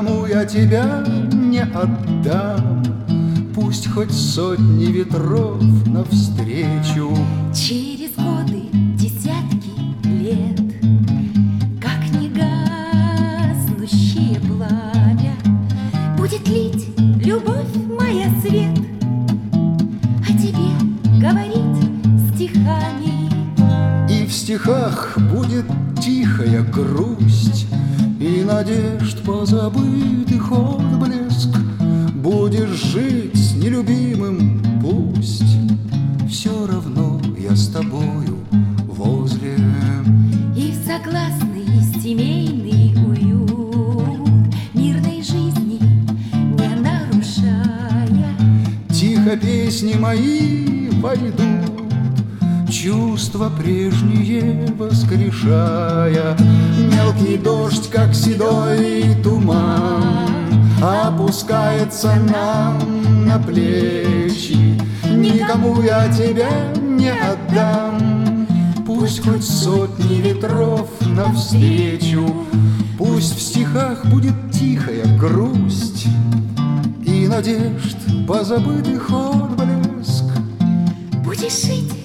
никому я тебя не отдам. Пусть хоть сотни ветров навстречу. Через годы, десятки лет, как негаснущее пламя, будет лить любовь моя свет, о тебе говорить стихами. И в стихах будет тихая грусть, и надежд позабытых отблеск. Будешь жить с нелюбимым, пусть все равно я с тобою возле. И в согласный семейный уют мирной жизни не нарушая, Тихо песни мои пойдут, чувства прежние воскрешая. Мелкий дождь, как седой туман, опускается нам на плечи. Никому я тебя не отдам. Пусть хоть сотни ветров навстречу. Пусть в стихах будет тихая грусть и надежд позабытых отблеск. будешь жить